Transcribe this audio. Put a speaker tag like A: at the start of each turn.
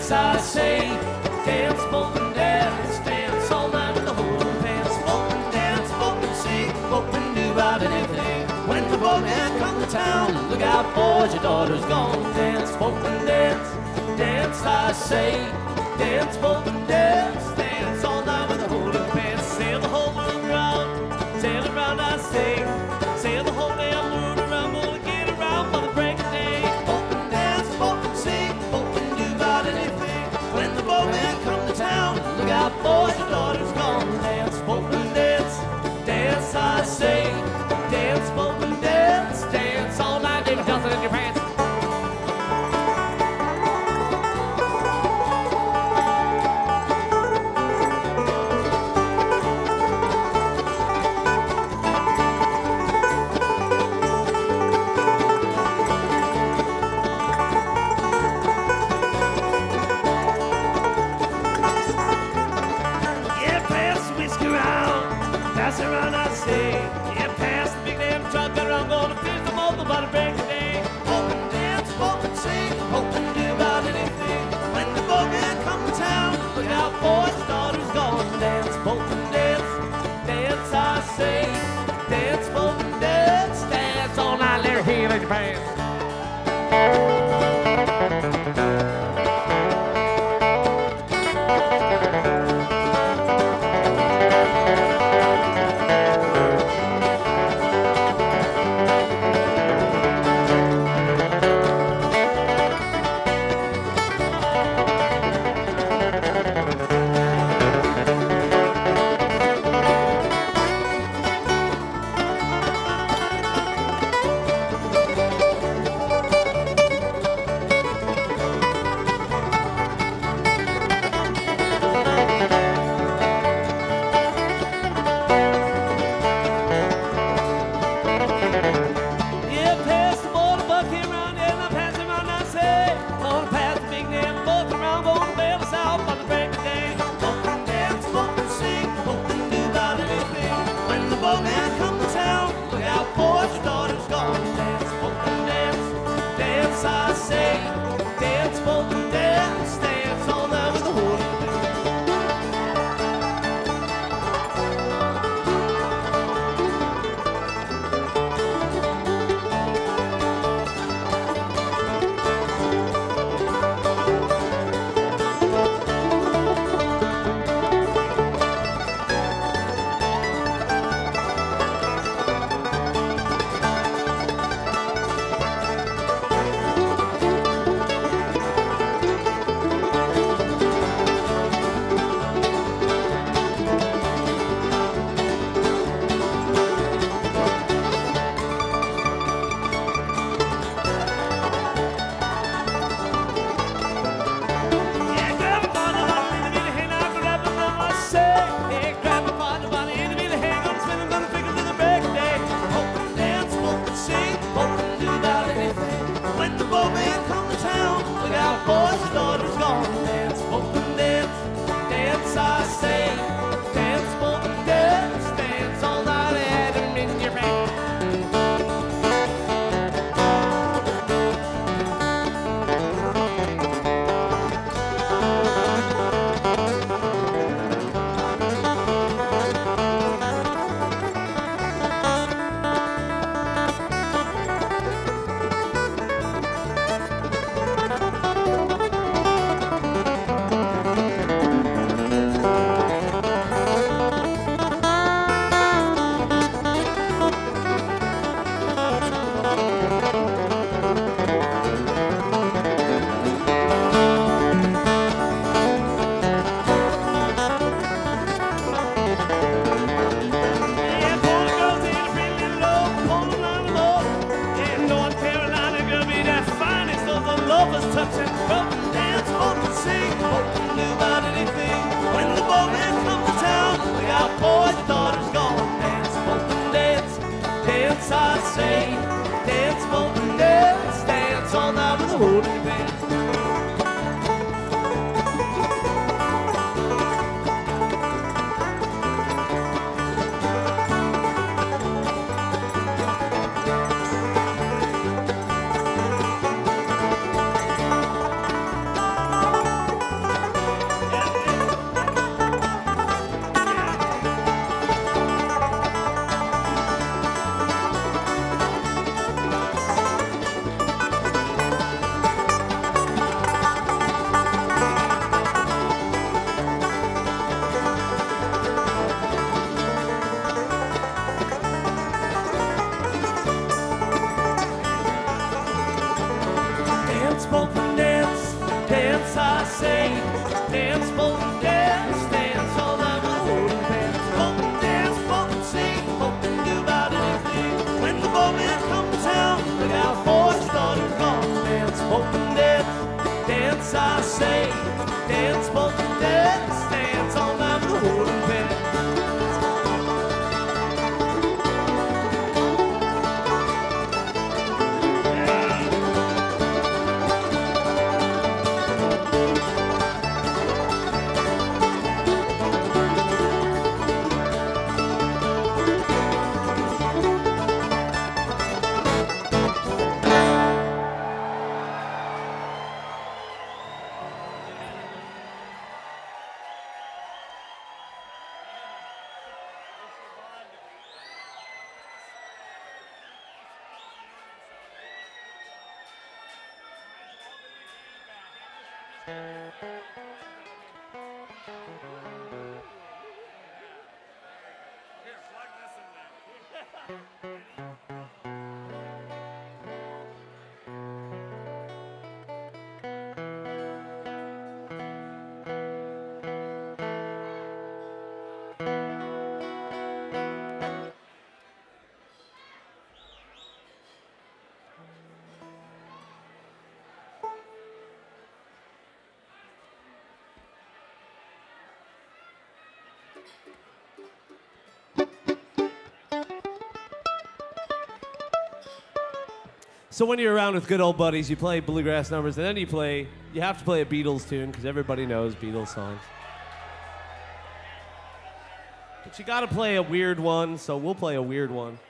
A: dance, I say. Dance, smoke and dance, dance all night with the whole band. Smoke and dance, smoke and sing, smoke and do about anything. When the boatman comes to town, look out, boys, your daughter's gone. Dance, smoke and dance, dance, I say. Dance, smoke and dance, dance all night with the whole band. Sail the whole world round, sail around, I sing. Sail the whole damn world around, gonna get around by the break of day. Smoke and dance, smoke and sing, smoke and do about anything. When the boatman come to town, look out, boys, your daughter's gone. Dance, smoke and dance, dance, I say. Dance, smoke and dance, dance all night, David Johnson in your pants. Pass around, I say. Yeah, pass the big damn truck around, gonna fish them all by the break of day. Smoke and dance, smoke and sing, smoke and do about anything. When the boatman come to town, look out, boys, daughter's gone. Dance, smoke and dance, dance, I say. Dance, smoke and dance, dance all night, let her heel in your pants. I say, dance, smoke and dance, dance all night with the whole boys, daughter's gone. Dance, smoke and dance, dance, I say. Dance, smoke and dance, dance all night, had them in your pants. Touching, come and dance, smoke and sing, smoke and do about anything. When the boatman comes to town, look out, boys, daughter's gone. Dance, smoke and dance, dance, I say. Dance, smoke and dance, dance all night with the whole band. So when you're around with good old buddies, you play bluegrass numbers, and then you have to play a Beatles tune, because everybody knows Beatles songs. But you gotta play a weird one, so we'll play a weird one.